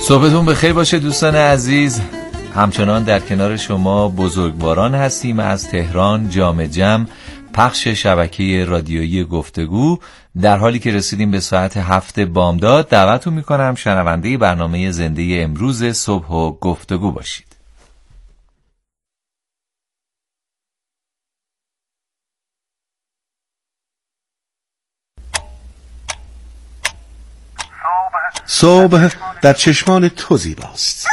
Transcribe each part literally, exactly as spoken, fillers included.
صبحتون بخیر باشه دوستان عزیز. همچنان در کنار شما بزرگواران هستیم از تهران جام جم، پخش شبکه رادیویی گفتگو. در حالی که رسیدیم به ساعت هفت بامداد، دعوتتون میکنم شنونده برنامه زنده امروز صبح و گفتگو باشید. صبح در چشمان تو زیباست.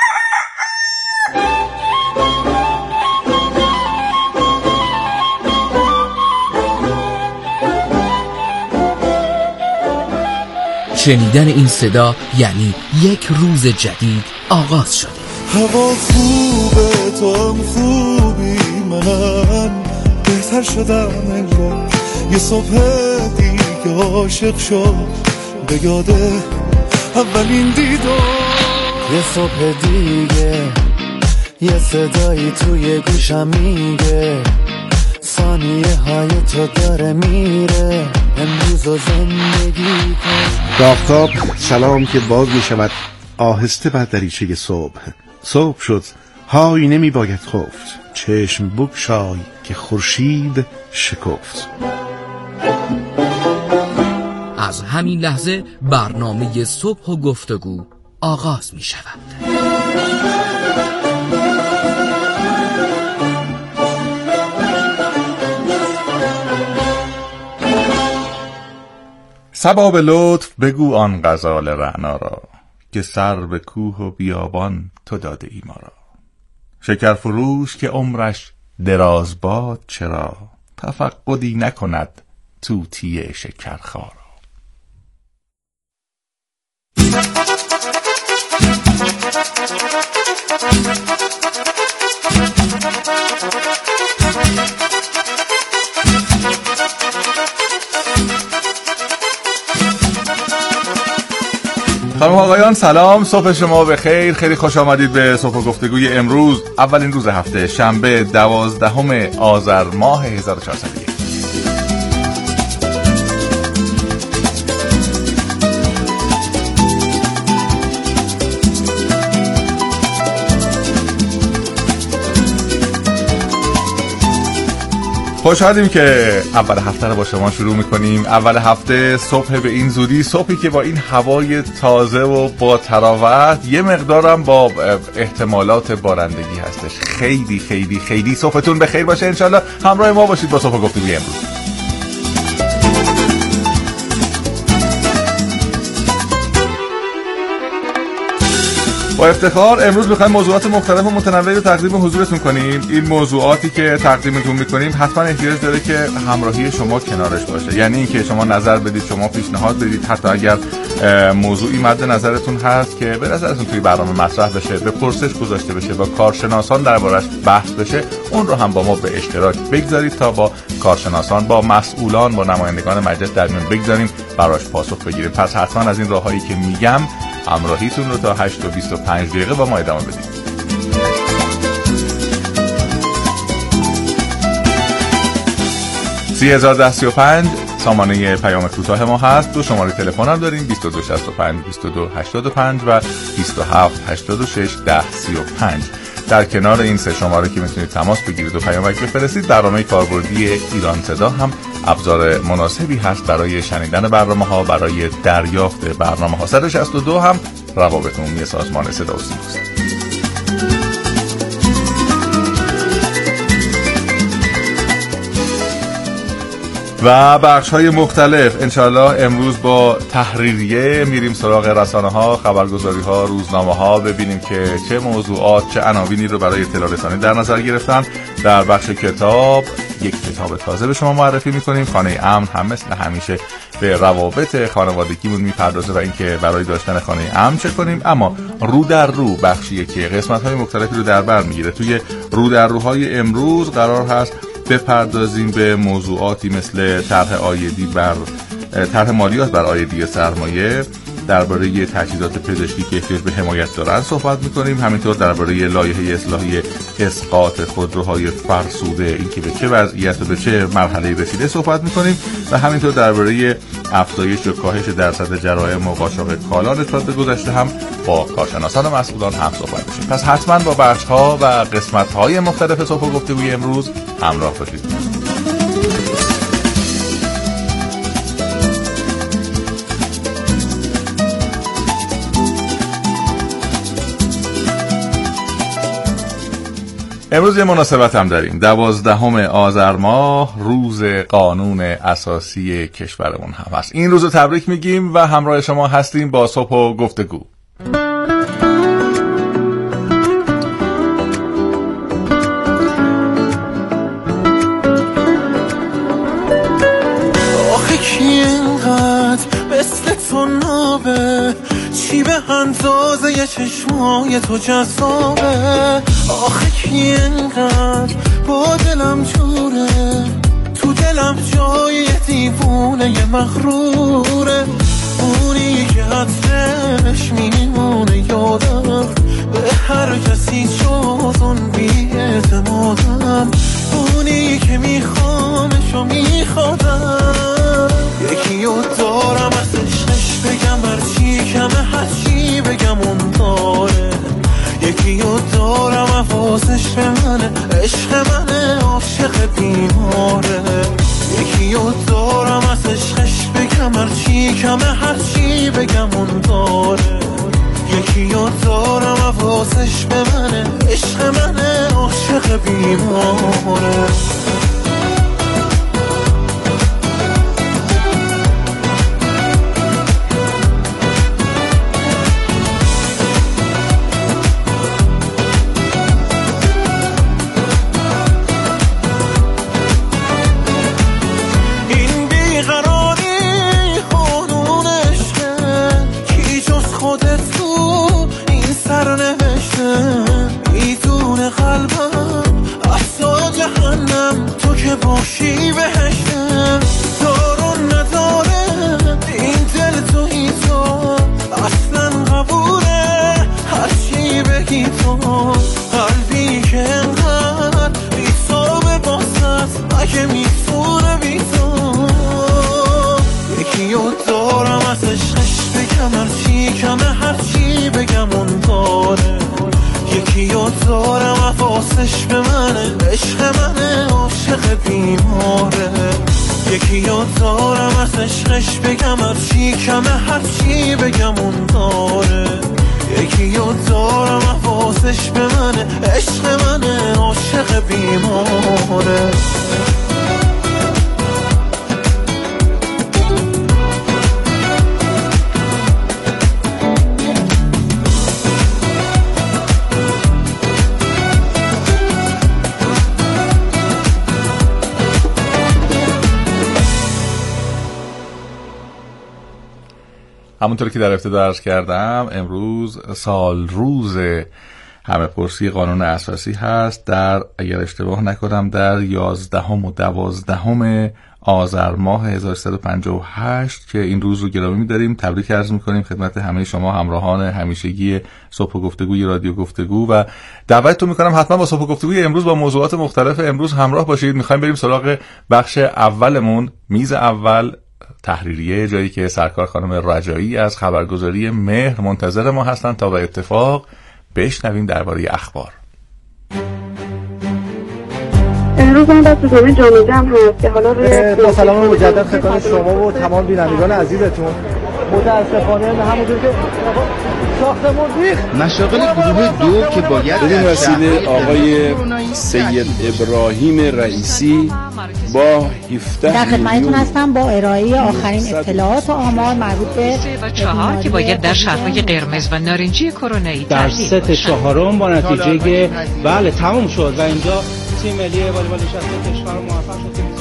شنیدن این صدا یعنی یک روز جدید آغاز شده. هوا خوبه، تو هم خوبی، منم بهتر شدم انگار. یه صبح دیگه عاشق شد به یاده اولین دیدار. یه صبح دیگه یه صدایی توی گوشم میگه ثانیه های تو داره میره، امروز و زندگی کن. آفتاب سلام که باز می شود آهسته بر دریچه صبح. صبح شد، های نمی باید خفت، چشم بگشای که خورشید شکفت. از همین لحظه برنامه صبح و گفتگو آغاز می شود. صبا به لطف بگو آن غزال رعنا را، که سر به کوه و بیابان تو داده ای ما را. شکر فروش که عمرش دراز باد چرا، تفقدی نکند طوطی شکرخارا. خانم آقایان سلام، صبح شما بخیر. خیلی خوش آمدید به صبح و گفتگوی امروز، اولین روز هفته، شنبه دوازدهم آذر ماه هزار و چهارصد و یک. خوشحالیم که اول هفته رو با شما شروع میکنیم. اول هفته صبح به این زودی، صبحی که با این هوای تازه و با تراوت، یه مقدارم با احتمالات بارندگی هستش. خیلی خیلی خیلی صبحتون بخیر باشه. انشالله همراه ما باشید با صبح گفتگوی امروز. با افتخار امروز می‌خوایم موضوعات مختلف و متنوعی رو تقدیم حضورتون کنیم. این موضوعاتی که تقدیمتون می‌کنیم حتما احتیاج داره که همراهی شما کنارش باشه، یعنی اینکه شما نظر بدید، شما پیشنهاد بدید، حتی اگر موضوعی مد نظرتون هست که به نظرتون توی برنامه مطرح بشه، به پرسش گذاشته بشه، با کارشناسان دربارش بحث بشه، اون رو هم با ما به اشتراک بگذارید تا با کارشناسان، با مسئولان، با نمایندگان مجلس در میون بگذاریم براش پاسخ بگیریم. پس حتما از این راههایی که میگم همراهیتون رو تا هشت و بیست و پنج دقیقه با ما ادامه بدید. سی هزار ده سی و پنج سامانه پیام کوتاه ما هست. دو شماره تلفن هم داریم، بیست و دو شصت و پنج بیست و دو هشتاد و پنج و بیست و هفت هشتاد و شش ده سی و پنج. در کنار این سه شماره که میتونید تماس بگیرید و پیامک بفرستید، برنامه کاربردی ایران صدا هم ابزار مناسبی هست برای شنیدن برنامه ها، برای دریافت برنامه ها. صد و شصت و دو هم روابط عمومی سازمان صدا و سیماست. و بخش های مختلف. انشاءالله امروز با تحریریه میریم سراغ رسانه ها، خبرگزاری ها، روزنامه ها، ببینیم که چه موضوعات، چه عناوینی رو برای اطلاع رسانی در نظر گرفتن. در بخش کتاب یک کتاب تازه به شما معرفی میکنیم. خانه امن هم مثل همیشه به روابط خانوادگیمون میپردازه و اینکه برای داشتن خانه امن چه کنیم. اما رو در رو بخشیه که قسمت های مختلفی رو در بر میگیره. توی رو در روهای امروز قرار هست بپردازیم به موضوعاتی مثل طرح عایدی بر طرح مالیات بر عایدی سرمایه، درباره تجهیزات پزشکی که احتیاج به حمایت دارن صحبت میکنیم. همینطور درباره لایحه اصلاحی اسقاط خودروهای فرسوده، اینکه به چه وضعیت و به چه مرحله رسیده صحبت میکنیم و همینطور درباره افزایش و کاهش درصد جرایم و قاچاق کالا نسبت به گذشته هم با کارشناسان و مسئولان هم صحبت می‌کنیم. پس حتما با بخش‌ها و قسمت‌های مختلف صحبت و گفتگوی امروز همراه باشید. امروز یه مناسبت هم داریم. دوازدهم آذر ماه روز قانون اساسی کشورمون هم هست. این روز رو تبریک میگیم و همراه شما هستیم با صبح و گفتگو. آخه کی اینقدر مثل تو نابه، چی به اندازه یه چشمای تو جذابه. آخه کی اینقدر با دلم جوره، تو دلم جای دیوونه یه مغروره. اونی که حدش میمونه یادم، به هر کسی جز اون بی اعتمادم. اونی که میخوامش و میخوادم، یکی رو دارم از عشقش بگم هرچی کمه، هرچی بگم اون داره. یکی رو دارم حواسش به منه، عشق منه، عاشق بیماره. یکی رو دارم از عشقش بگم هرچی کمه، هرچی بگم اون داره. یکی رو دارم حواسش به منه، عشق منه، عاشق بیماره. باشی بهشتم دارون نداره این دل توی تو، اصلا قبوله هرچی بگی تو. قلبی که انقدر بی‌صابه باست، اگه میتونه بی تو. یکی رو دارم از عشقش بگم هرچی کمه، هرچی بگم اون داره. یکی رو دارم حواسش به منه، عشق منه، عاشق بیماره. یکی رو دارم از عشقش بگم هرچی کمه، هرچی بگم اون داره. یکی رو دارم حواسش به منه، عشق منه، عاشق بیماره. همونطور که در ابتدا عرض کردم امروز سال روز همه پرسی قانون اساسی هست. در اگر اشتباه نکنم در یازدهم و دوازدهم آذر ماه هزار و سیصد و پنجاه و هشت که این روز رو گرامی می‌داریم. تبریک عرض می‌کنیم خدمت همه شما همراهان همیشگی صبح و گفتگوی رادیو گفتگو و دعوتتون می‌کنم حتما با صبح و گفتگوی امروز با موضوعات مختلف امروز همراه باشید. می‌خوایم بریم سراغ بخش اولمون، میز اول تحریریه، جایی که سرکار خانم رجایی از خبرگزاری مهر منتظر ما هستن تا به اتفاق بشنویم درباره اخبار. امروز من دست دومی جامعه جمع هست که حالا روی با سلام مجدد خدمت شما و تمام بینندگان عزیزتون. متاسفانه همونطور که ساختمون ریخت، مشاغل گروه دو که باید بدین وسیله آقای سید ابراهیم رئیسی با هفده در خدمتتون هستم با ارائه آخرین اطلاعات و آمار مربوط به و چهار که باید در شهرهای قرمز و نارنجی کرونایی در ست چهارم با نتیجه که بله تموم شد و اینجا تیم ملی والیبال نشسته کشور موفق شد که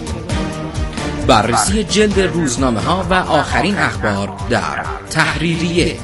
بررسی جلد روزنامه ها و آخرین اخبار در تحریریه.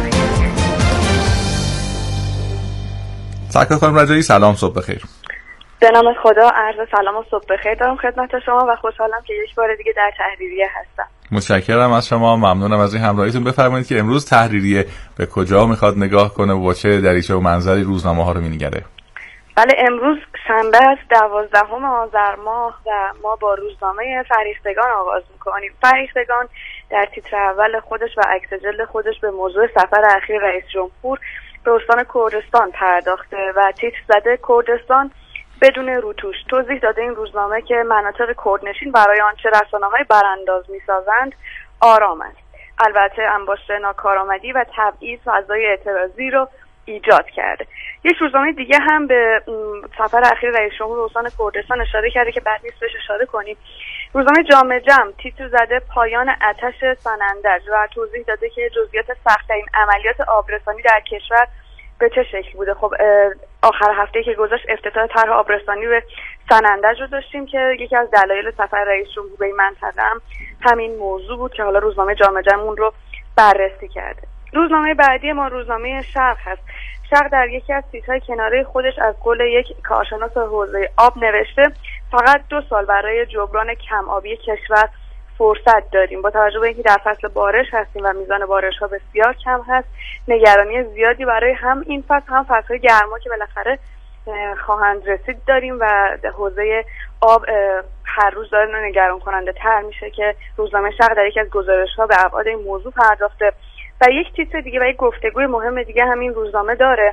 سرکار خانم رجایی سلام، صبح بخیر. به نام خدا، عرض سلام و صبح بخیر دارم خدمت شما و خوشحالم که یک بار دیگه در تحریریه هستم. متشکرم از شما، ممنونم از این همراهیتون. بفرمایید که امروز تحریریه به کجا میخواد نگاه کنه و با چه دریچه و منظری روزنامه ها رو مینگره؟ بله، امروز شنبه است، دوازدهم آذر ماه و ما با روزنامه فریختگان آغاز میکنیم. فریختگان در تیتر اول خودش و عکس جلد خودش به موضوع سفر اخیر رئیس جمهور به استان کردستان پرداخته و تیتر زده کردستان بدون روتوش. توضیح داده این روزنامه که مناطق کردنشین برای آنچه رسانه‌های برانداز می‌سازند آرام است. البته انباشته ناکارآمدی و تبعیض فضای اعتراضی رو ایجاد کرده. یک روزنامه دیگه هم به سفر اخیر رئیس جمهور استان کردستان اشاره کرده که بعد نیست بهش اشاره کنیم. روزنامه جامعه جمع تیتر زده پایان آتش سنندج و توضیح داده که جزئیات سخت‌ترین عملیات آبرسانی در کشور به چه شکل بوده. خب آخر هفته که گذشت افتتاح طرح آبرسانی به سنندج رو داشتیم که یکی از دلایل سفر رئیس جمهور به این منطقه هم همین موضوع بود که حالا روزنامه جامعه جمع اون رو بررسی کرده. روزنامه بعدی ما روزنامه شرق هست. شرق در یکی از تیترهای کناره خودش از قول یک کارشناس حوزه آب نوشته فقط دو سال برای جبران کم آبی کشور فرصت داریم. با توجه به اینکه در فصل بارش هستیم و میزان بارش ها بسیار کم هست، نگرانی زیادی برای هم این فصل هم فصل گرما که بالاخره خواهند رسید داریم و حوزه آب هر روز داره نگران کننده تر میشه که روزنامه شرق در یکی از گزارش ها به ابعاد این موضوع پرداخته. و یک تیتر دیگه و یک گفتگوی مهم دیگه همین روزنامه داره.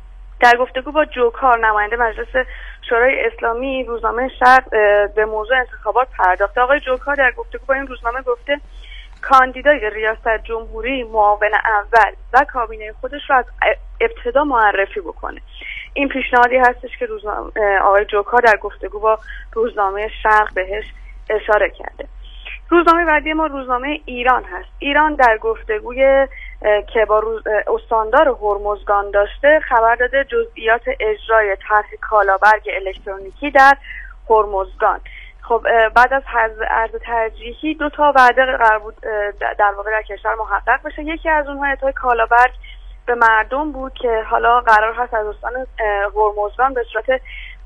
در گفتگو با جوکار نماینده مجلس شورای اسلامی، روزنامه شرق به موضوع انتخابات پرداخته. آقای جوکار در گفتگو با این روزنامه گفته کاندیدای ریاست جمهوری معاون اول و کابینه خودش رو از ابتدا معرفی بکنه. این پیشنهادی هستش که روزنامه آقای جوکار در گفتگو با روزنامه شرق بهش اشاره کرده. روزنامه بعدی ما روزنامه ایران هست. ایران در گفتگوی که با روز استاندار هرمزگان داشته خبر داده جزئیات اجرای طرح کالابرگ الکترونیکی در هرمزگان. خب بعد از عرض ترجیحی دو تا وعده قرار بود در واقع در کشور محقق بشه. یکی از اونها اعطای کالابرگ به مردم بود که حالا قرار هست از استان هرمزگان به صورت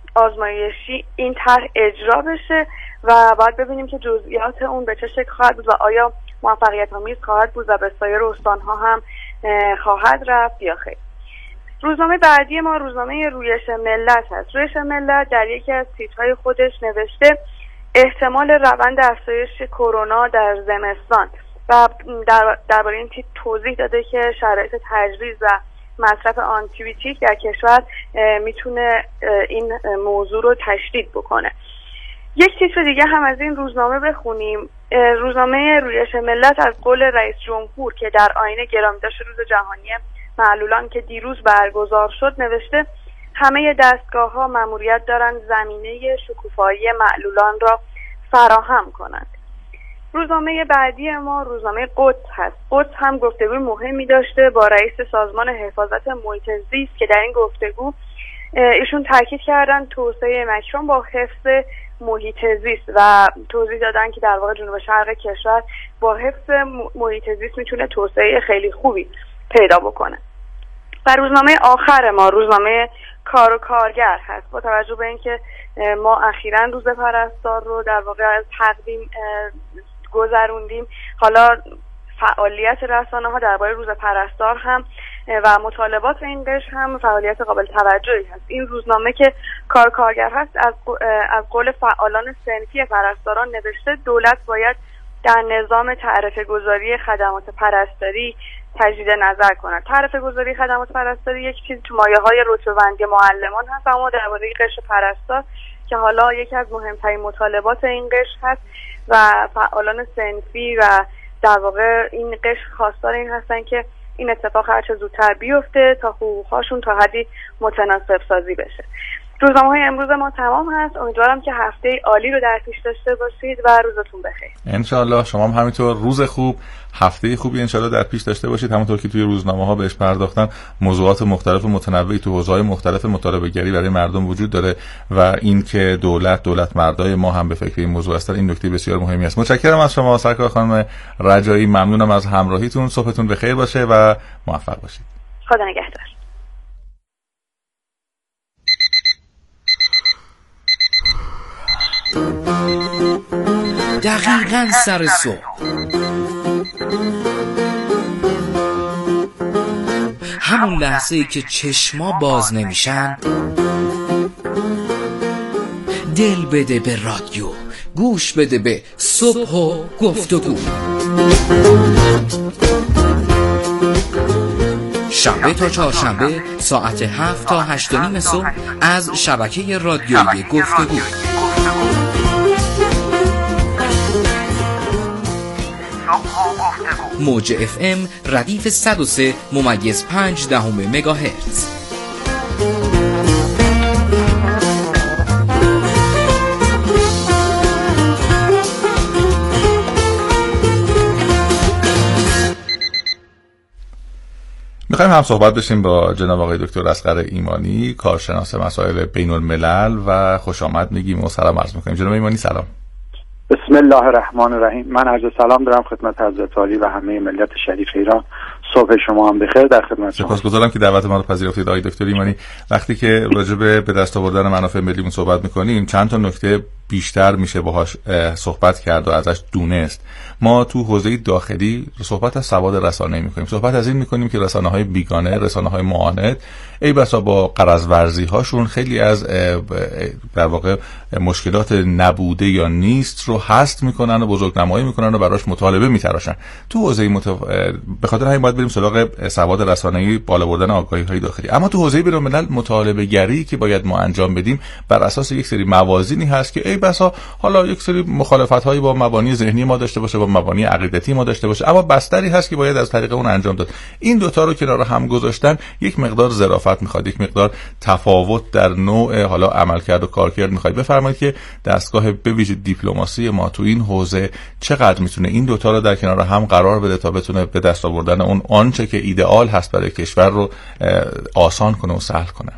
آزمایشی این طرح اجرا بشه و بعد ببینیم که جزئیات اون به چه شکل خواهد بود و آیا موفقیت آمیز خواهد بود و به سایر استان‌ها هم خواهد رفت یا خیر. روزنامه بعدی ما روزنامه رویش ملت هست. رویش ملت در یکی از تیترهای خودش نوشته احتمال روند افزایش کرونا در زمستان و در درباره این تیتر توضیح داده که شرایط تجویز و مصرف آنتیبیوتیک در کشور میتونه این موضوع رو تشدید بکنه. یک تیتر دیگه هم از این روزنامه بخونیم. روزنامه رویش ملت از قول رئیس جمهور که در آیین گرامیداشت روز جهانی معلولان که دیروز برگزار شد نوشته همه دستگاه ها مأموریت دارند زمینه شکوفایی معلولان را فراهم کنند. روزنامه بعدی ما روزنامه قدس هست. قدس هم گفتگوی مهمی داشته با رئیس سازمان حفاظت محیط زیست که در این گفتگو ایشون تاکید کردن توسعه مکرون با حفظ محیط زیست و توضیح دادن که در واقع جنوب شرق کشور با حفظ محیط زیست میتونه توسعه خیلی خوبی پیدا بکنه. و روزنامه آخر ما روزنامه کار و کارگر هست. با توجه به اینکه ما اخیراً روز پرستار رو در واقع از تقدیم گذروندیم، حالا فعالیت رسانه ها درباره روز پرستار هم و مطالبات این قشر هم فعالیت قابل توجهی هست. این روزنامه که کار کارگر هست از از قول فعالان صنفی پرستاران نوشته دولت باید در نظام تعرفه گذاری خدمات پرستاری تجدید نظر کند. تعرفه گذاری خدمات پرستاری یک چیز تو مایه‌های رتبه‌بندی معلمان هست، اما درباره قشر پرستار که حالا یکی از مهمترین مطالبات این قشر هست و فعالان صنفی و در واقع این قشر خواستار این هستن که این اتفاق هر چه زودتر بیفته تا حقوق‌هاشون تا حدی متناسب سازی بشه. روزنامه‌های امروز ما تمام هست. امیدوارم که هفته عالی رو در پیش داشته باشید و روزتون بخیر. انشالله شما هم همینطور روز خوب، هفته خوبی انشالله در پیش داشته باشید. همونطور که توی روزنامه‌ها بهش پرداختن، موضوعات مختلف و متنوعی تو حوزه‌های مختلف مطالبه‌گری برای مردم وجود داره و این که دولت دولت مردای ما هم به فکر این موضوع هستن، این نکته بسیار مهمی است. متشکرم از شما سرکار خانم رجایی، ممنونم از همراهیتون. صبحتون بخیر باشه و موفق باشید. خدا نگهدار. دقیقاً سر صبح. همون لحظه‌ای که چشما باز نمیشن دل بده به رادیو، گوش بده به صبح و گفتگو. شنبه تا چهارشنبه ساعت هفت تا هشت و نیم صبح از شبکه رادیویی گفتگو. موج اف ام ردیف صد و سه ممیز پنج دهم مگاهرتز. میخوایم هم صحبت بشیم با جناب آقای دکتر اصغر ایمانی، کارشناس مسائل بین الملل و خوش آمد میگیم و سلام عرض میکنیم. جناب ایمانی سلام. بسم الله الرحمن الرحیم. من عرض سلام دارم خدمت حضرت عالی و همه ملت شریف ایران. صبح شما هم بخیر. در خدمت شما. سپاسگزارم که دعوت ما رو پذیرفتید آقای دکتر ایمانی. وقتی که راجع به به دست آوردن منافع ملیمون صحبت میکنیم چند تا نکته بیشتر میشه باهاش صحبت کرد و ازش دونست. ما تو حوزه داخلی صحبت از سواد رسانه‌ای میکنیم، صحبت از این میکنیم که رسانه‌های بیگانه، رسانه‌های معاند ای بسا با غرض ورزی هاشون خیلی از در واقع مشکلات نبوده یا نیست رو حذف میکنن و بزرگنمایی میکنن و براش مطالبه میتراشن. تو حوزه متف... به خاطر همین باید بریم سراغ سواد رسانه‌ای، بالا بردن آگاهی‌های داخلی. اما تو حوزه بین‌الملل مطالبه گری که باید ما انجام بدیم بر اساس یک سری موازینی هست که ای بسا حالا یک سری مخالفت‌هایی با مبانی ذهنی ما داشته باشه، با مبانی عقیدتی ما داشته باشه، اما بستری هست که باید از طریق اون انجام داد. این دوتا رو کنار هم گذاشتن یک مقدار ظرافت میخواد، یک مقدار تفاوت در نوع حالا عملکرد و کارکرد میخواد. بفرمایید که دستگاه به ویژه دیپلماسی ما تو این حوزه چقدر میتونه این دوتا رو در کنار هم قرار بده تا بتونه به دست آوردن اون آنچه که ایدئال هست برای کشور رو آسان کنه و سهل کنه.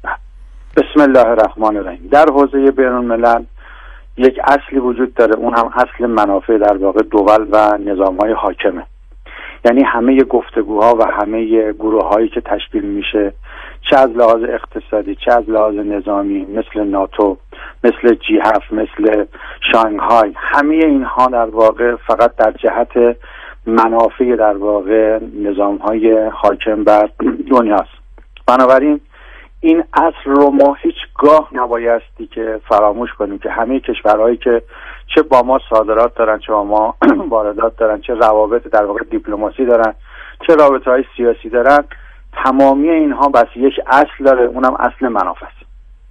بسم الله الرحمن الرحیم. در حوزه بین الملل یک اصلی وجود داره، اون هم اصل منافع در واقع دول و نظام‌های حاکمه. یعنی همه گفتگوها و همه گروه‌هایی که تشکیل میشه، چه از لحاظ اقتصادی چه از لحاظ نظامی، مثل ناتو، مثل جی هفت، مثل شانگهای، همه اینها در واقع فقط در جهت منافع در واقع نظام‌های حاکم بر دنیاست. بنابراین این اصل رو ما هیچگاه نبایستی که فراموش کنیم که همه کشورهایی که چه با ما صادرات دارن، چه با ما واردات دارن، چه روابط در واقع دیپلماسی دارن، چه رابطه‌های سیاسی دارن، تمامی اینها بس یک اصل داره، اونم اصل منافع است.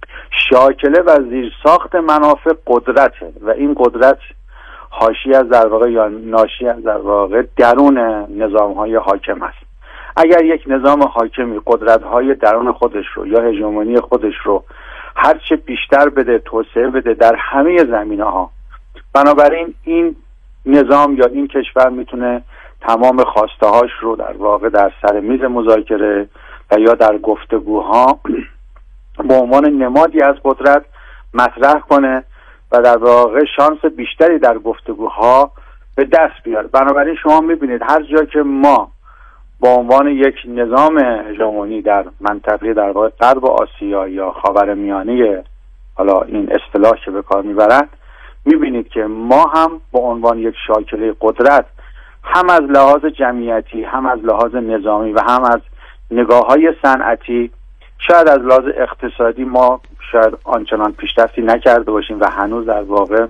شاکله و زیرساخت منافع قدرته و این قدرت حاشیه از در واقع یا ناشی از در واقع درون نظام‌های حاکم است. اگر یک نظام حاکمی قدرت‌های درون خودش رو یا هژمونی خودش رو هرچه بیشتر بده، توسعه بده در همه زمینه‌ها، بنابراین این نظام یا این کشور میتونه تمام خواسته‌هاش رو در واقع در سر میز مذاکره و یا در گفتگوها به عنوان نمادی از قدرت مطرح کنه و در واقع شانس بیشتری در گفتگوها به دست بیاره. بنابراین شما میبینید هر جا که ما با عنوان یک نظام هژمونی در منطقه در واقع غرب آسیا یا خاورمیانه، حالا این اصطلاح که به کار میبرند، میبینید که ما هم با عنوان یک شاکله قدرت هم از لحاظ جمعیتی، هم از لحاظ نظامی و هم از نگاه‌های صنعتی، شاید از لحاظ اقتصادی ما شاید آنچنان پیشرفتی نکرده باشیم و هنوز در واقع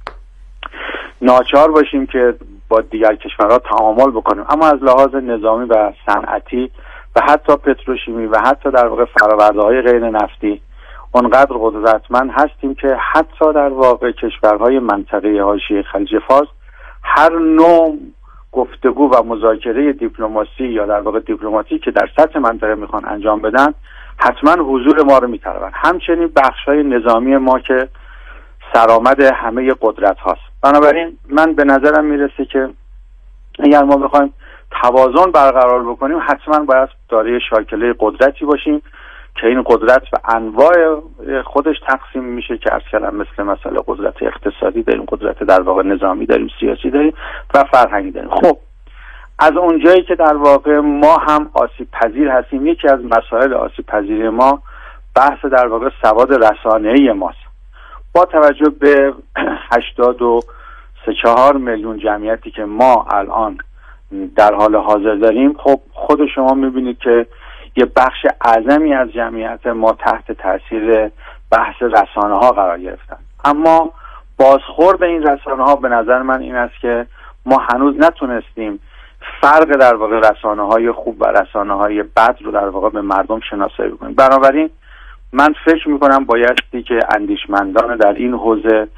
ناچار باشیم که با دیگر کشورها تعامل بکنیم، اما از لحاظ نظامی و صنعتی و حتی پتروشیمی و حتی در واقع فرآورده‌های غیر نفتی اونقدر قدرتمند هستیم که حتی در واقع کشورهای منطقه حاشیه خلیج فارس هر نوع گفتگو و مذاکره دیپلماسی یا در واقع دیپلماتیک که در سطح منطقه میخوان انجام بدن حتما حضور ما رو میطلبن. همچنین بخش‌های نظامی ما که سرآمد همه قدرت هاست. بنابراین من به نظرم میرسه که اگر ما بخوایم توازن برقرار بکنیم حتما باید دارای شاکله قدرتی باشیم که این قدرت به انواع خودش تقسیم میشه که عرض کردم، مثل مثلا قدرت اقتصادی داریم، قدرت در واقع نظامی داریم، سیاسی داریم و فرهنگی داریم. خب از اونجایی که در واقع ما هم آسیب پذیر هستیم، یکی از مسائل آسیب پذیری ما بحث در واقع سواد رسانه‌ای ماست. با توجه به هشتاد و سه چهار میلیون جمعیتی که ما الان در حال حاضر داریم، خب خود شما میبینید که یه بخش اعظمی از جمعیت ما تحت تاثیر بحث رسانه ها قرار گرفتن. اما بازخورد این رسانه ها به نظر من این است که ما هنوز نتونستیم فرق در واقع رسانه های خوب و رسانه های بد رو در واقع به مردم شناسایی بکنیم. بنابراین من فکر میکنم بایستی که اندیشمندان در این حوزه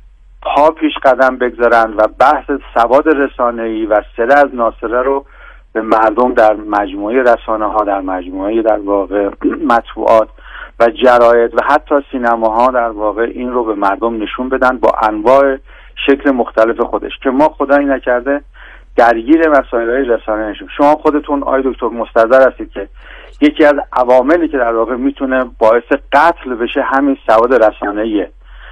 پا پیش قدم بگذارن و بحث سواد رسانه‌ای و سره از ناسره رو به مردم در مجموعه رسانه ها، در مجموعه در واقع مطبوعات و جراید و حتی سینماها در واقع این رو به مردم نشون بدن با انواع شکل مختلف خودش، که ما خدایی نکرده درگیر مسائل رسانه نشیم. شما خودتون آقای دکتر مستحضر هستید که یکی از عواملی که در واقع میتونه باعث قتل بشه همین سواد رسانه‌ایه.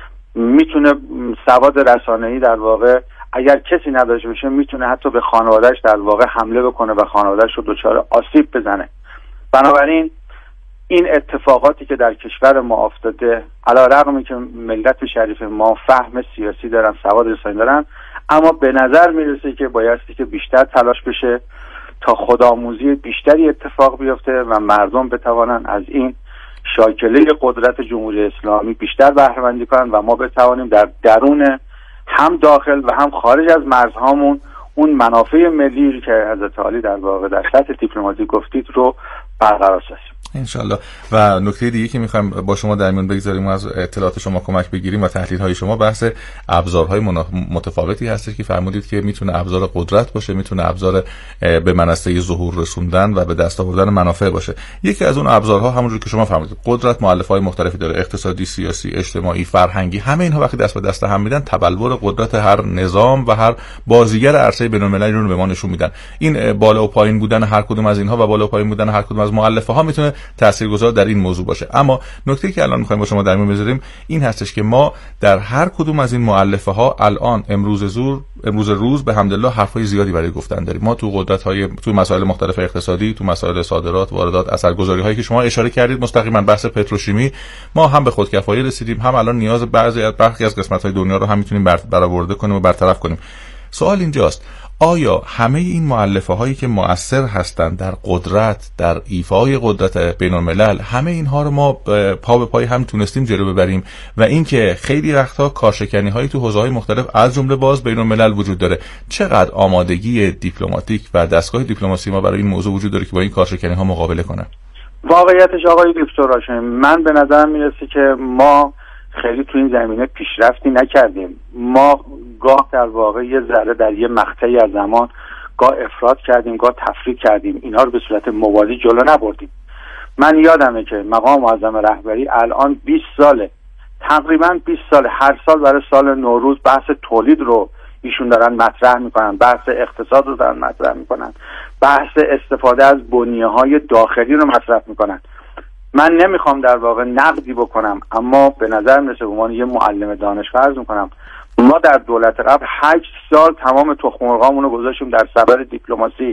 میتونه سواد رسانه‌ای در واقع اگر کسی نداشته باشه میتونه حتی به خانواده‌اش در واقع حمله بکنه و خانواده‌اش رو دچار آسیب بزنه. بنابراین این اتفاقاتی که در کشور ما افتاده، علی‌رغم که ملت شریف ما فهم سیاسی دارن، سواد رسانه‌ای دارن، اما به نظر میرسه که بایستی که بیشتر تلاش بشه تا خودآموزی بیشتری اتفاق بیفته و مردم بتوانن از این شاکله قدرت جمهوری اسلامی بیشتر بهره مندی کنن و ما بتوانیم در درون هم داخل و هم خارج از مرزهامون اون منافع ملی که حضرت عالی در واقع در سطح دیپلماسی گفتید رو برقرار سازیم انشالله. و نکته دیگه که میخوایم با شما در میون بگذاریم و از اطلاعات شما کمک بگیریم و تحلیل های شما، بحث ابزارهای متفاوتی هستش که فرمودید که میتونه ابزار قدرت باشه، میتونه ابزار به منصه ظهور رسوندن و به دست آوردن منافع باشه. یکی از اون ابزارها همونجور که شما فرمودید قدرت مؤلفه‌های مختلفی داره، اقتصادی، سیاسی، اجتماعی، فرهنگی، همه اینها وقتی دست به دست هم میدن تبلور قدرت هر نظام و هر بازیگر عرصه بین‌المللی رو به ما نشون میدن. این بالا و پایین بودن هر کدوم از اینها و بالا و پایین بودن هر کدوم از مؤلفه‌ها میتونه تاثیرگذار در این موضوع باشه. اما نکته‌ای که الان می‌خوایم با شما در میون بذاریم این هستش که ما در هر کدوم از این مؤلفه‌ها الان امروز زور امروز روز به حمدالله حرفای زیادی برای گفتن داریم. ما تو قدرت‌های تو مسائل مختلف اقتصادی، تو مسائل صادرات، واردات، اثرگذاری‌هایی که شما اشاره کردید مستقیما بحث پتروشیمی، ما هم به خودکفایی رسیدیم، هم الان نیاز بعضی از برخی از قسمت‌های دنیا رو هم می‌تونیم برآورده کنیم و برطرف کنیم. سوال اینجاست آیا همه این مؤلفه هایی که مؤثر هستند در قدرت، در ایفای قدرت بین الملل، همه اینها رو ما پا به پای هم تونستیم جلو ببریم و اینکه خیلی وقتها کارشکنی هایی تو حوزه های مختلف از جمله باز بین الملل وجود داره، چقدر آمادگی دیپلماتیک و دستگاه دیپلماسی ما برای این موضوع وجود داره که با این کارشکنی ها مقابله کنه؟ واقعیتش آقای دکتر هاشمی، من به نظر میرسه که ما خیلی تو این زمینه پیشرفتی نکردیم. ما گاه در واقع یه ذره در یه مقطعی از زمان گاه افراط کردیم، گاه تفریط کردیم، اینا رو به صورت موازی جلو نبردیم. من یادمه که مقام معظم رهبری الان بیست ساله، تقریبا بیست سال، هر سال برای سال نوروز بحث تولید رو ایشون دارن مطرح میکنن، بحث اقتصاد رو دارن مطرح میکنن، بحث استفاده از بنیه‌های داخلی رو مطرح میکنن. من نمیخوام در واقع نقدی بکنم، اما به نظر میرسه به عنوان یه معلم دانشگاه عرض میکنم ما در دولت قبل هشت سال تمام تخم مرغامون رو گذاشتیم در سبد دیپلماسی.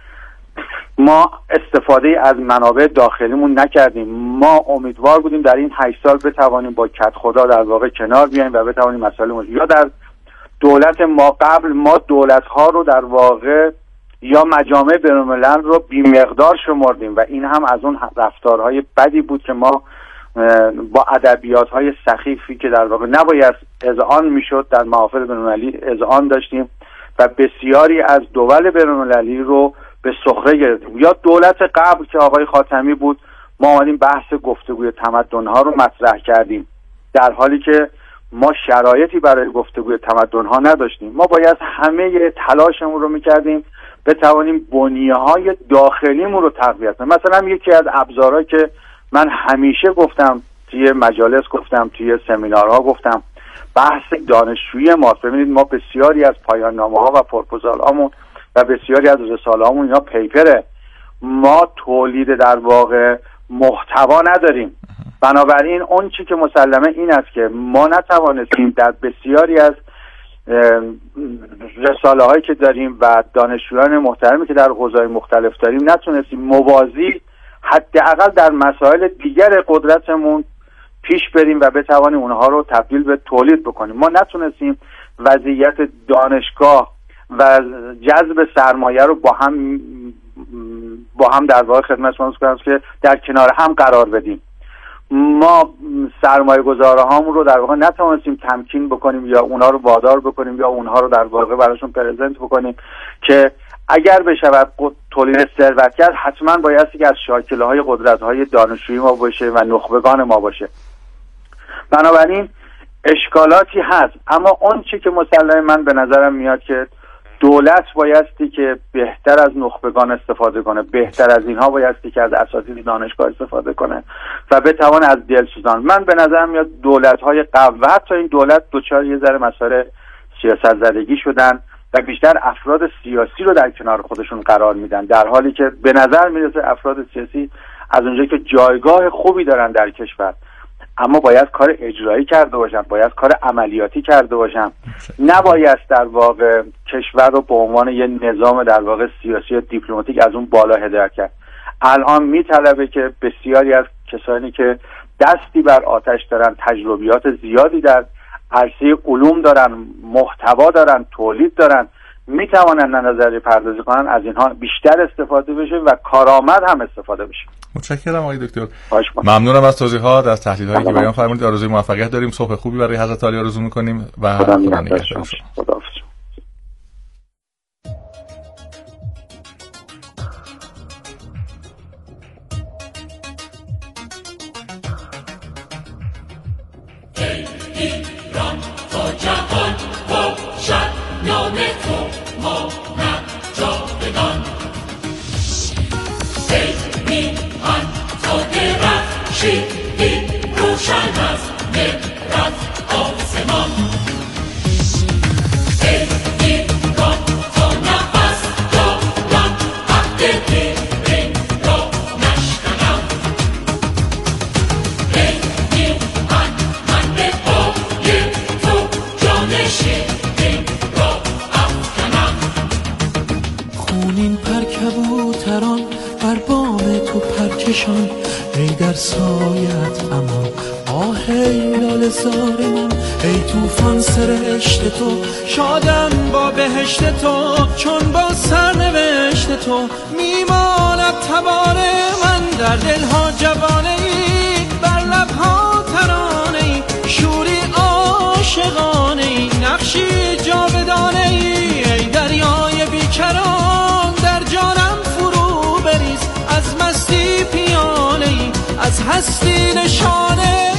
ما استفاده از منابع داخلیمون نکردیم. ما امیدوار بودیم در این هشت سال بتوانیم با کد خدا در واقع کنار بیایم و بتوانیم مسائل مج... یا در دولت ما قبل ما دولت‌ها رو در واقع یا مجامع بین‌الملل رو بی‌مقدار شمردیم و این هم از اون رفتارهای بدی بود که ما با ادبیات‌های سخیفی که در واقع نباید اذعان میشد در محافل بین‌المللی اذعان داشتیم و بسیاری از دول بین‌المللی رو به سخره گرفتیم. یا دولت قبل که آقای خاتمی بود ما آمدیم بحث گفتگوی تمدن‌ها رو مطرح کردیم در حالی که ما شرایطی برای گفتگوی تمدن‌ها نداشتیم. ما باید همه تلاشمون رو می‌کردیم بتوانیم بنیه‌های داخلیمون رو تقویت کنیم. مثلا یکی از ابزارهایی که من همیشه گفتم توی مجالس گفتم توی سمینارها گفتم بحث دانشجویی ما. ببینید ما بسیاری از پایان نامه‌ها و پروپوزال‌هامون و بسیاری از رساله‌هامون اینا پیپره. ما تولید در واقع محتوا نداریم. بنابراین اون چی که مسلمه این است که ما نتوانستیم در بسیاری از رساله هایی که داریم و دانشجویان محترمی که در حوزه‌های مختلف داریم نتونستیم موازی حداقل در مسائل دیگر قدرتمون پیش بریم و بتوانیم اونها رو تبدیل به تولید بکنیم. ما نتونستیم وضعیت دانشگاه و جذب سرمایه رو با هم با هم در واقع خدمت شما عرض کنم که در کنار هم قرار بدیم. ما سرمایه گذاره هامون رو در واقع نتوانستیم تمکین بکنیم یا اونها رو وادار بکنیم یا اونها رو در واقع براشون پرزنت بکنیم که اگر بشود تولید ثروت کرد حتما بایستی که از شاکله های قدرت های دانشجویی ما باشه و نخبگان ما باشه. بنابراین اشکالاتی هست، اما اون چی که مسلم من به نظرم میاد که دولت بایستی که بهتر از نخبگان استفاده کنه، بهتر از اینها بایستی که از اساتید دانشگاه استفاده کنه و بتوان از دلسوزان. من به نظرم میاد دولت‌های قبل و حتی این دولت دوچار یه ذره مسائل سیاست زدگی شدن و بیشتر افراد سیاسی رو در کنار خودشون قرار میدن، در حالی که به نظر میرسه افراد سیاسی از اونجایی که جایگاه خوبی دارن در کشور اما باید کار اجرایی کرده باشن، باید کار عملیاتی کرده باشن، نباید در واقع کشور رو به عنوان یه نظام در واقع سیاسی و دیپلماتیک از اون بالا هدایت کرد. الان میطلبه که بسیاری از کسانی که دستی بر آتش دارن، تجربیات زیادی در عرصه علوم دارن، محتوا دارن، تولید دارن، میتوانن نظری پردازی کنن، از اینها بیشتر استفاده بشه و کارآمد هم استفاده بشه. متشکرم آقای دکتر. ممنونم از توضیحات، از تحلیل‌هایی که بیان فرمودید. آرزوی موفقیت داریم. صبح خوبی برای حضرت عالی آرزو می‌کنیم و خدا نگهدار شما. خدا ایران تا جهان باشد نام تو ماند جاودان. ای میهن تا درخشیدی روشن از مهرت آسمان. ای ایران تا نفس دارم عهد دیرین را نشکنم. ای میهن من به پای تو جان شیرین را افکنم. خونین پر کبوتران بر بام تو پرکشان، ای در سایت امان آه ای لاله زار من. ای توفان سرشت تو شادم با بهشت تو، چون با سرنوشت تو میماند تبار من. در دلها جوانه ای، بر لبها ترانه ای، شوری عاشقانه ای، نقشی جاودانه ای. ای دریای بیکران در جانم فرو بریز، از مستی پیانه ای، از هستی نشانه ای.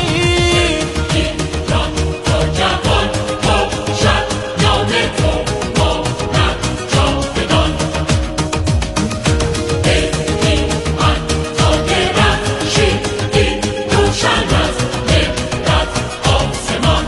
ایران تا جهان باشد نام تو ماند جاودان. ای میهن تا درخشیدی روشن از مهرت آسمان.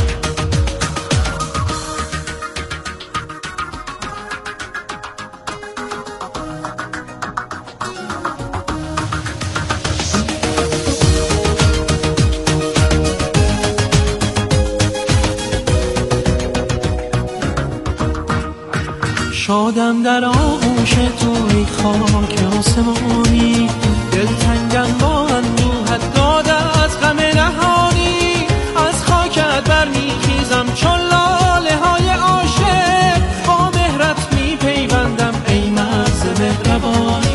شادم در آغوش تو ای خاک آسمانی، دلتنگم با اندوهت داده از غم نهانی. از خاکت برمیخیزم چون لاله های عاشق، با مهرت میپیوندم ای مرز مهربانی.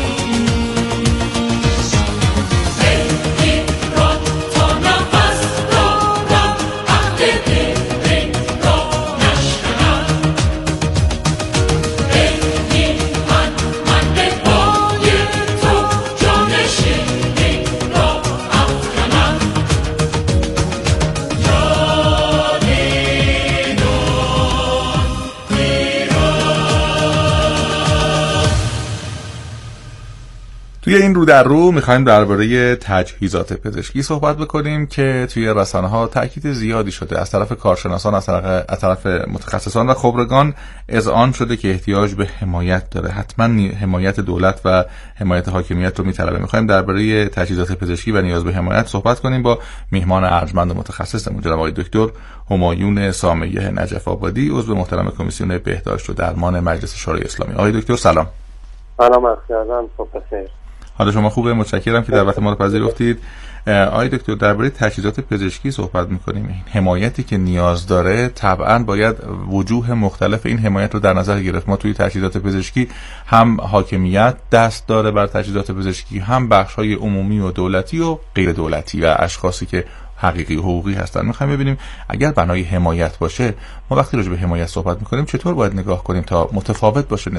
توی این رو در رو میخوایم درباره تجهیزات پزشکی صحبت بکنیم که توی رسانه‌ها تاکید زیادی شده از طرف کارشناسان، از طرف از طرف متخصصان و خبرگان اذعان شده که احتیاج به حمایت داره. حتما حمایت دولت و حمایت حاکمیت رو میطلبه. میخوایم درباره تجهیزات پزشکی و نیاز به حمایت صحبت کنیم با میهمان ارجمند و متخصصمون جناب آقای دکتر همایون سامیه نجف آبادی، عضو محترم کمیسیون بهداشت و درمان مجلس شورای اسلامی. آقای دکتر سلام. سلام عرض کردم. صبح بخیر. حالا شما خوبه، متشکرم که دعوت ما رو پذیرفتید. آقای دکتر درباره تجهیزات پزشکی صحبت می‌کنیم. این حمایتی که نیاز داره طبعاً باید وجوه مختلف این حمایت رو در نظر گرفت. ما توی تجهیزات پزشکی هم حاکمیت دست داره بر تجهیزات پزشکی، هم بخش‌های عمومی و دولتی و غیر دولتی و اشخاصی که حقیقی و حقوقی هستن. می‌خوایم ببینیم اگر بنای حمایت باشه، ما وقتی راجع به حمایت صحبت می‌کنیم چطور باید نگاه کنیم تا متفاوت باشه